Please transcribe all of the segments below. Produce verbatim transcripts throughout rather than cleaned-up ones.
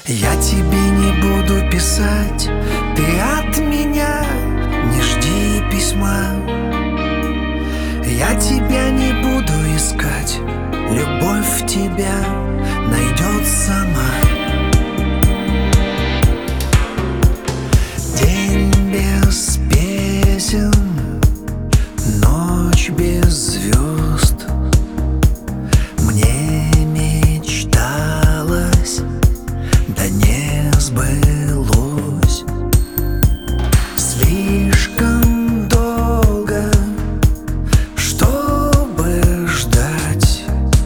Я тебе не буду писать, ты от меня не жди письма. Я тебя не буду искать, любовь тебя найдет сама. День без песен, ночь без звезд. Мне мечталось, да не сбылось. Слишком долго, чтобы ждать.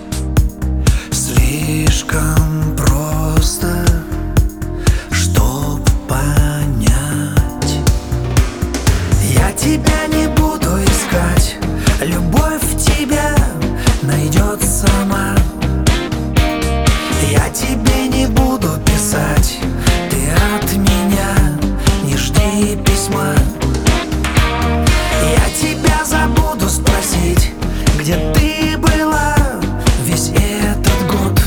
Слишком просто, чтоб понять. Я тебя не буду искать, любовь тебя найдет сама. Я тебе не буду писать, ты от меня не жди письма. Я тебя забуду спросить, где ты была весь этот год.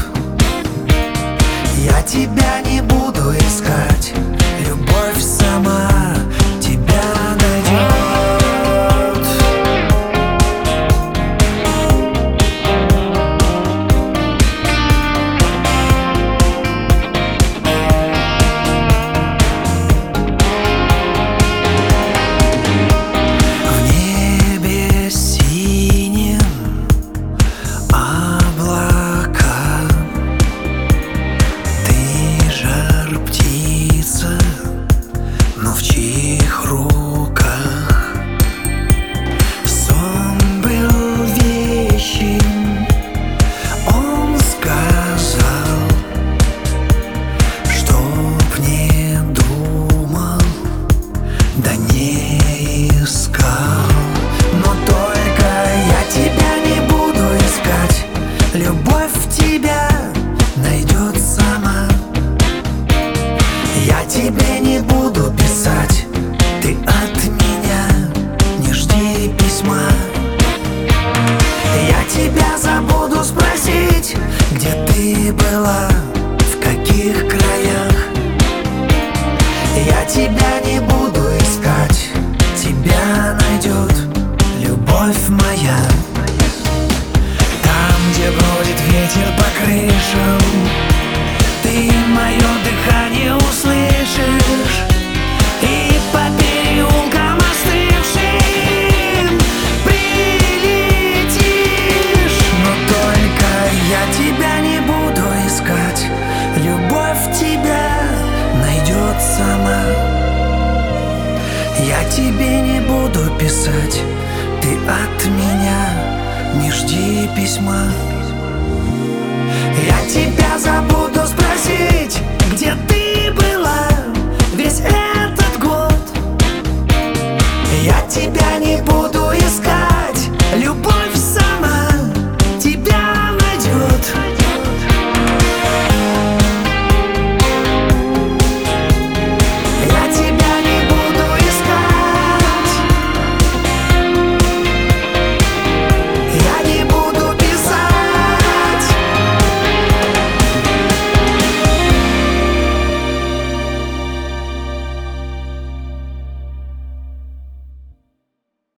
Я тебя не буду искать, любовь сама тебя найдет. В чьих руках сон был вещим, он сказал, чтоб не думал, да не искал. Но только я тебя не буду искать, любовь тебя найдет сама. Я тебе не буду писать, ты от меня не жди письма. Я тебя забуду спросить, где ты была, в каких краях. Я тебя не буду искать, тебя найдет любовь моя. Там, где бродит ветер по крышам, ты мое дыхание услышишь, и по переулкам остывшим прилетишь. Но только я тебя не буду искать, любовь тебя найдет сама. Я тебе не буду писать, ты от меня не жди письма. Я тебя забуду спросить, где ты была весь этот год. Я тебя не буду